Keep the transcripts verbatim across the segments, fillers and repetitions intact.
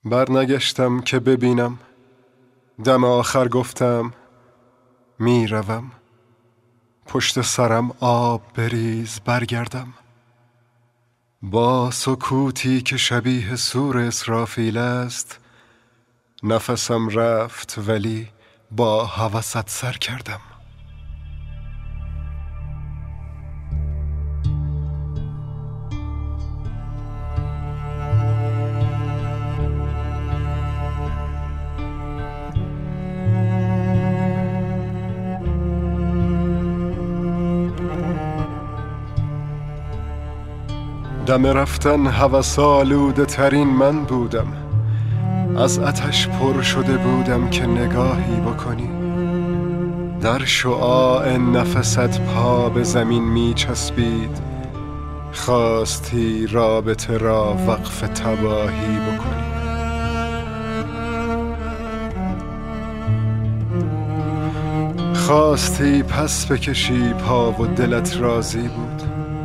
برنگشتم که ببینم، دم آخر گفتم می روم. پشت سرم آب بریز برگردم. با سکوتی که شبیه سور اسرافیل است، نفسم رفت ولی با هوست سر کردم. دم رفتن هوس آلوده ترین من بودم. از آتش پر شده بودم که نگاهی بکنی. در شعاع نفست پا به زمین می چسبید. خواستی رابطه را وقف تباهی بکنی. خواستی پس بکشی پا و دلت راضی بود.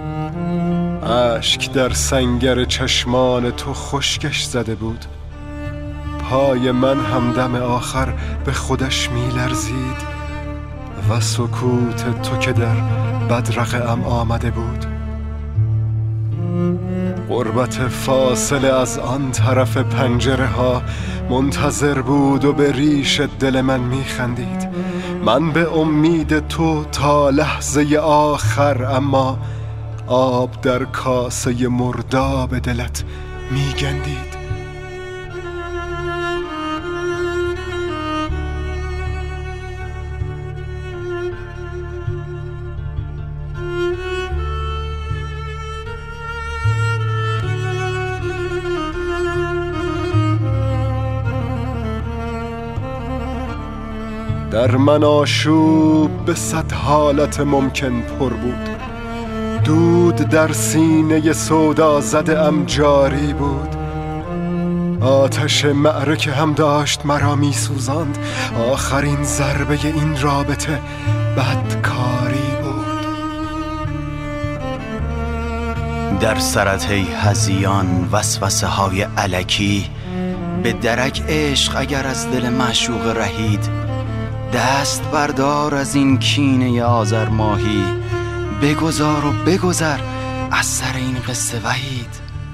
اشک در سنگر چشمان تو خشکش زده بود. پای من هم دم آخر به خودش می لرزید و سکوت تو که در بدرقه‌ام آمده بود. غربت فاصله از آن طرف پنجره ها منتظر بود و به ریش دل من می خندید. من به امید تو تا لحظه آخر، اما آب در کاسه مرداب دلت می گندید. در من آشوب به صد حالت ممکن پر بود. دود در سینه سودا زده ام جاری بود. آتش معرکه هم داشت مرا می سوزاند. آخرین ضربه این رابطه بدکاری بود. در سرت ای هذیان وسوسه های الکی، به درک عشق اگر از دل معشوق رهید. دست بردار از این کینه آذر ماهی، بگذار و بگذر از سر این قصه وحید.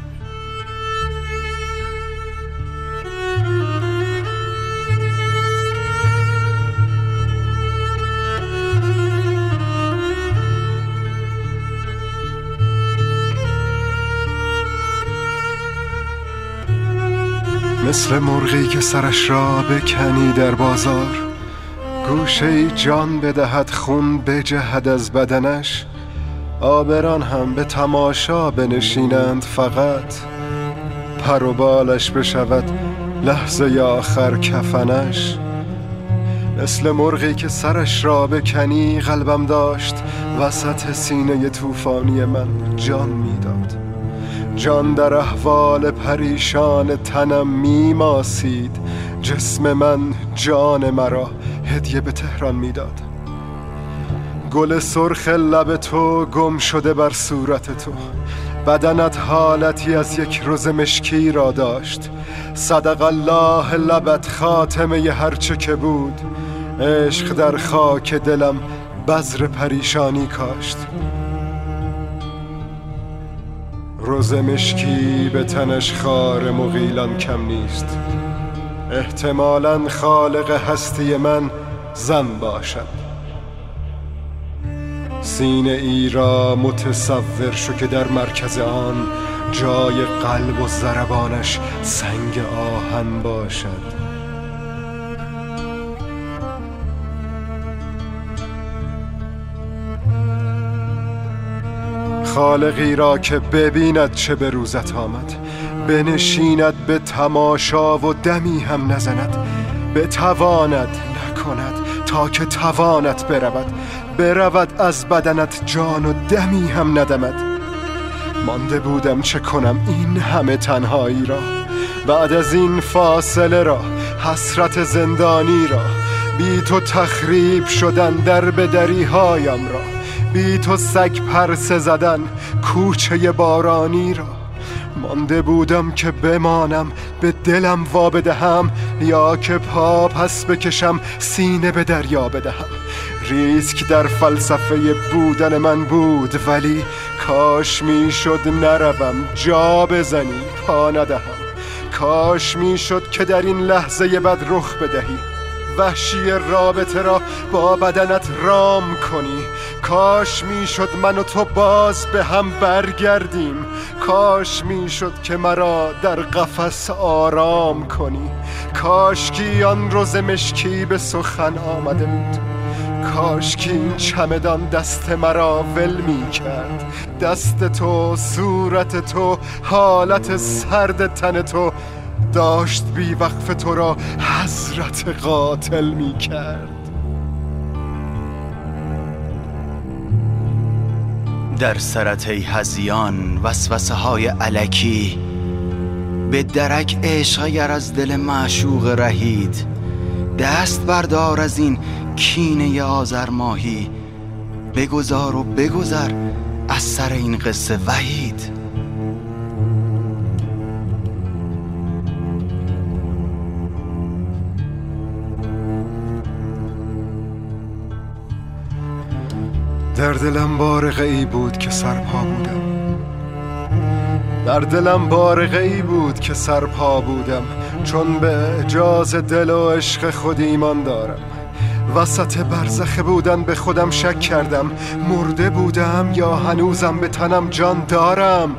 مثل مرغی که سرش را بکنی در بازار، گوشه جان بدهد خون بجهد از بدنش. آبران هم به تماشا بنشینند، فقط پر و بالش بشود لحظه آخر کفنش. مثل مرغی که سرش را بکنی، قلبم داشت وسط سینه طوفانی من جان میداد. جان در احوال پریشان تنم میماسید. جسم من جان مرا هدیه به تهران میداد. گل سرخ لب تو گم شده بر صورت تو. بدنت حالتی از یک رز مشکی را داشت. صدق الله لبت خاتمه هرچه که بود. عشق در خاک دلم بذر پریشانی کاشت. رز مشکی به تنش خار مغیلان کم نیست. احتمالاً خالق هستی من زن باشد. سینه ای را متصور شو که در مرکز آن جای قلب و ضربانش سنگ آهن باشد. خالقی را که ببیند چه به روزت آمد، بنشیند به تماشا و دمی هم نزند. بتواند نکند تا که توانت برود. برود از بدنت جان و دمی هم ندمد. مانده بودم چه کنم این همه تنهایی را، بعد از این فاصله را، حسرت زندانی را. بی تو تخریب شدن در بدری هایم را، بی تو سگ پرسه زدن کوچه بارانی را. مانده بودم که بمانم به دلم وا بدهم، یا که پا پس بکشم سینه به دریا بدهم. ریسک در فلسفه بودن من بود، ولی کاش میشد نروم جا بزنی پا ندهم. کاش میشد که در این لحظه بد رخ بدهی، وحشی رابطه را با بدنت رام کنی. کاش میشد من و تو باز به هم برگردیم. کاش میشد که مرا در قفس آرام کنی. کاش کی آن روز مشکی به سخن آمده بود. کاش که این چمدان دست مرا ول می کرد. دست تو، صورت تو، حالت سرد تن تو داشت بی وقف تو را حضرت قاتل می کرد. در سرت ای هذیان وسوسه های الکی، به درک عشق اگر از دل معشوق رهید. دست بردار از این کینه آذر ماهی، بگذار و بگذر از سر این قصه وحید. در دلم بارقه ای بود که سرپا بودم. در دلم بارقه ای بود که سرپا بودم، چون به اجاز دل و عشق خود ایمان دارم. وسط برزخ بودن به خودم شک کردم، مرده بودم یا هنوزم به تنم جان دارم.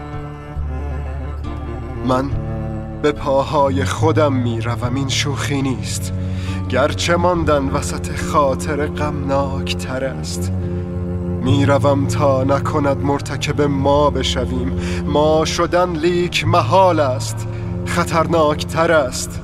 من به پاهای خودم می روم، این شوخی نیست، گرچه ماندن وسط خاطر غمناک تر است. می روم تا نکند مرتکب ما بشویم. ما شدن لیک محال است، خطرناک تر است.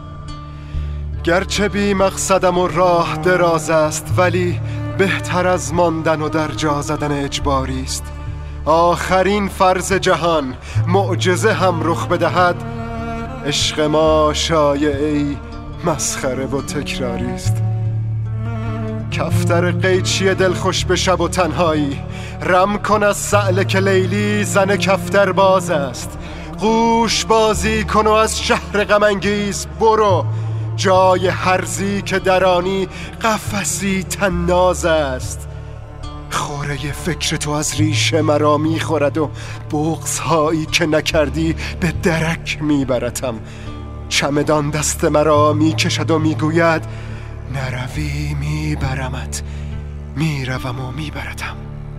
گرچه بی مقصدم و راه دراز است، ولی بهتر از ماندن و در جا زدن اجباری است. آخرین فرض جهان معجزه هم رخ بدهد، عشق ما شایعه‌ای مسخره و تکراری است. کفتر قیچی دلخوش به شب و تنهایی، رم کن از سألک لیلی زن کفتر باز است. قوش بازی کن و از شهر غم انگیز برو، جای هرزی که درانی قفسی تناز است. خوره فکر تو از ریشه مرا میخورد و بغض‌هایی که نکردی به درک میبرتم. چمدان دست مرا میکشد و میگوید نروی میبرمت، میروم و میبرتم.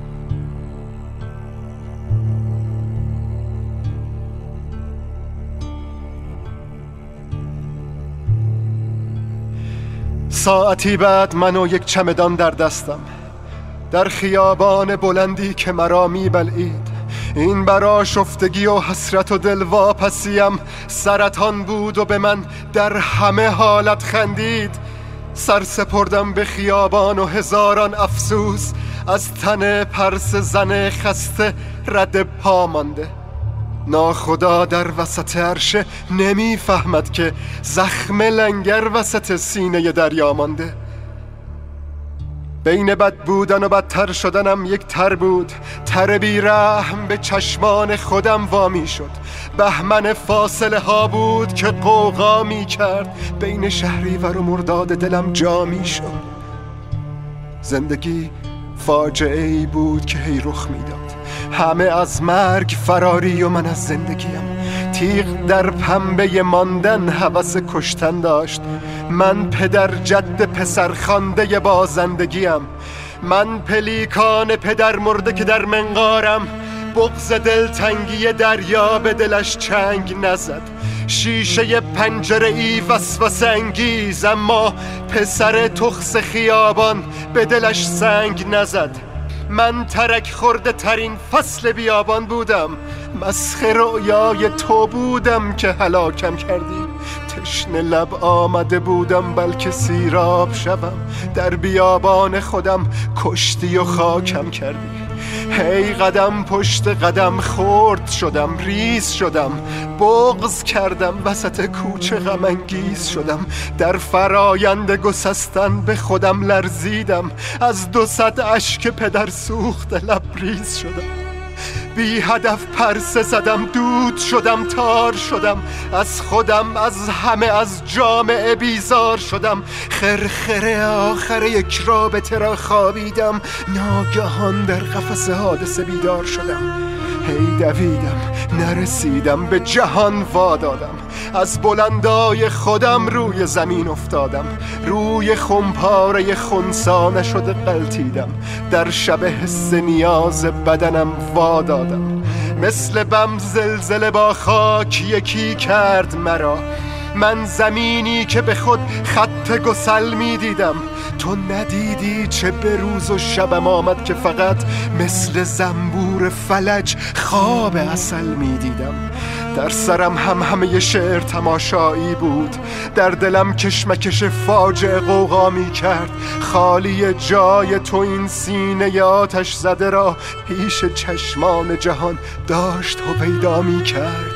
ساعتی بعد من و یک چمدان در دستم، در خیابان بلندی که مرا میبلعید. این برا شفتگی و حسرت و دلواپسیم سرطان بود و به من در همه حالت خندید. سر سپردم به خیابان و هزاران افسوس از تن پرس زن خسته رد پا مانده. ناخدا در وسط عرشه نمیفهمد که زخم لنگر وسط سینه دریا مانده. بین بد بودن و بدتر شدنم یک تر بود، تر بی رحم به چشمان خودم وامی شد. بهمن فاصله ها بود که قوقا می کرد، بین شهریور و مرداد دلم جا می شد. زندگی فاجعه ای بود که هی رخ می داد، همه از مرگ فراری و من از زندگیم. تیغ در پنبه ماندن هوس کشتن داشت، من پدر جد پسر خانده بازندگیم. من پلیکان پدر مرده که در منقارم، بغض دلتنگی دریا به دلش چنگ نزد. شیشه پنجره ای وسوسه انگیز، اما پسر تخس خیابان به دلش سنگ نزد. من ترک خورده ترین فصل بیابان بودم، مسخ رؤیای تو بودم که هلاکم کردی. تشنه لب آمده بودم بلکه سیراب شوم، در بیابان خودم کشتی و خاکم کردی. هی قدم پشت قدم خرد شدم، ریز شدم، بغض کردم، وسط کوچه غم انگیز شدم. در فرایند گسستن به خودم لرزیدم، از دو صد اشک پدر سوخته لبریز شدم. بی هدف پرسه زدم، دود شدم، تار شدم، از خودم، از همه، از جامعه بیزار شدم. خرخره آخر یک رابطه را خوابیدم، ناگهان در قفس حادثه بیدار شدم. هی دویدم، نرسیدم، به جهان وادادم، از بلندای خودم روی زمین افتادم، روی خمپاره خونسا نشده غلتیدم، در شب حس نیاز بدنم وادادم. مثل بم زلزله با خاک یکی کرد مرا، من زمینی که به خود خط گسل می دیدم. تو ندیدی چه به روز و شبم آمد که فقط مثل زنبور فلج خواب عسل می دیدم. در سرم هم همه شعر تماشایی بود، در دلم کشمکش فاجعه غوغا می کرد. خالی جای تو این سینه آتش زده را پیش چشمان جهان داشت و پیدا می کرد.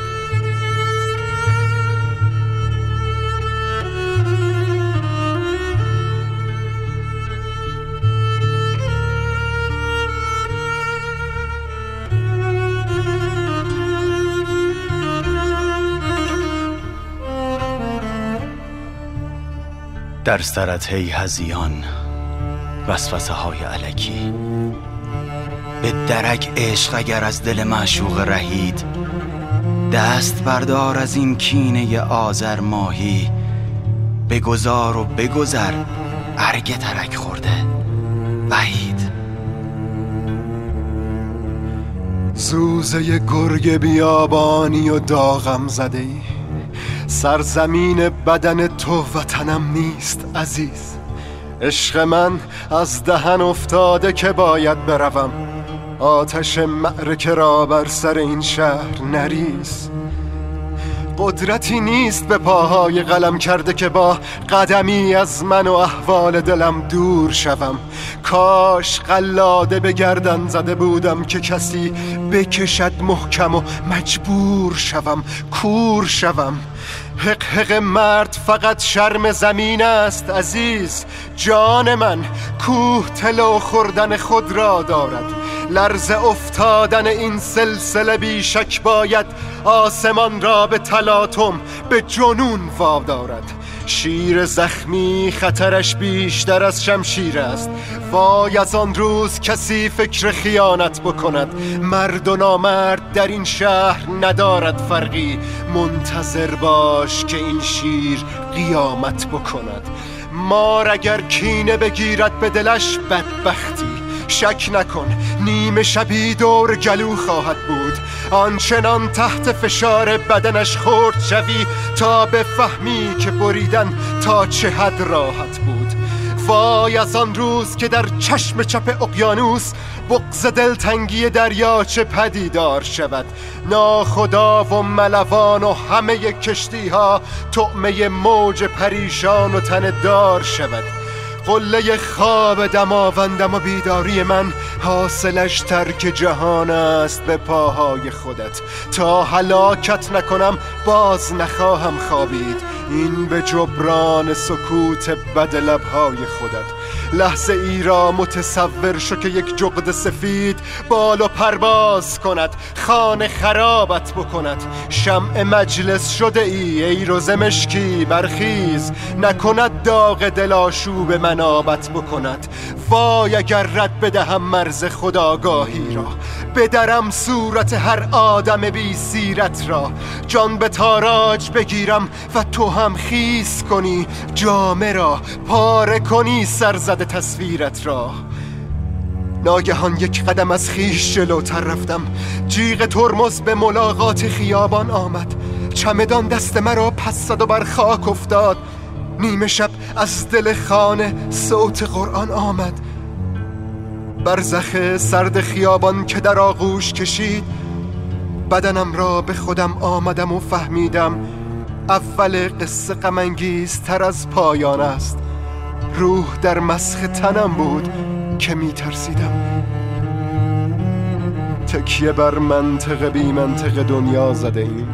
در سرت هی هذیان وسوسه های الکی، به درک عشق اگر از دل معشوق رهید. دست بردار از این کینه آذر ماهی، بگذار و بگذر ارگ ترک خورده وحید. زوزه گرگ بیابانی و داغم زده ای، سرزمین بدن تو وطنم نیست عزیز. عشق من از دهن افتاده که باید بروم، آتش معرکه را بر سر این شهر نریز. قدرتی نیست به پاهای قلم کرده که با قدمی از من و احوال دلم دور شوم. کاش قلاده به گردن زده بودم که کسی بکشد محکم و مجبور شوم، کور شوم. حق حق مرد فقط شرم زمین است عزیز. جان من کوه طلو خوردن خود را دارد، لرز افتادن این سلسله بیشک باید آسمان را به تلاطم، به جنون وادارد. شیر زخمی خطرش بیشتر از شمشیر است، وای از آن روز کسی فکر خیانت بکند. مرد و نامرد در این شهر ندارد فرقی، منتظر باش که این شیر قیامت بکند. مار اگر کینه بگیرد به دلش بدبختی، شک نکن نیمه شبی دور گلو خواهد بود. آنچنان تحت فشار بدنش خورد شوی تا بفهمی که بریدن تا چه حد راحت بود. وای از آن روز که در چشم چپ اقیانوس بغض دلتنگی دریاچه پدیدار شود. ناخدا و ملوان و همه کشتی ها طعمه موج پریشان و تن دار شود. قله خواب دماوندم و بیداری من حاصلش ترک جهان است به پاهای خودت. تا هلاکت نکنم باز نخواهم خوابید، این به جبران سکوت بد لبهای خودت. لحظه ای را متصور شو که یک جغد سفید بال و پرواز کند، خانه خرابت بکند. شمع مجلس شده ای ای روز مشکی برخیز، نکند داغ دلاشوب منابت بکند. وای اگر رد بدهم مرز خودآگاهی را، بدرم صورت هر آدم بی سیرت را. جان به تاراج بگیرم و تو هم خیس کنی جامه را، پاره کنی سرزده تصویرت را. ناگهان یک قدم از خیش جلوتر رفتم، جیغ ترمز به ملاقات خیابان آمد. چمدان دست مرا پس زد و بر خاک افتاد. نیمه شب از دل خانه صوت قرآن آمد. برزخ سرد خیابان که در آغوش کشید، بدنم را به خودم آمدم و فهمیدم اول قصه غم انگیزتر از پایان است. روح در مسخ تنم بود که می ترسیدم. تکیه بر منطق بی منطق دنیا زده ایم،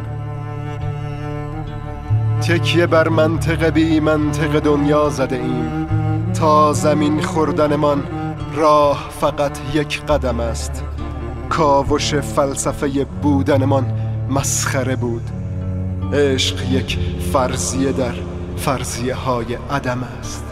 تکیه بر منطق بی منطق دنیا زده ایم. تا زمین خوردنمان راه فقط یک قدم است. کاوش فلسفه بودنمان مسخره بود. عشق یک فرضیه در فرضیه های عدم است.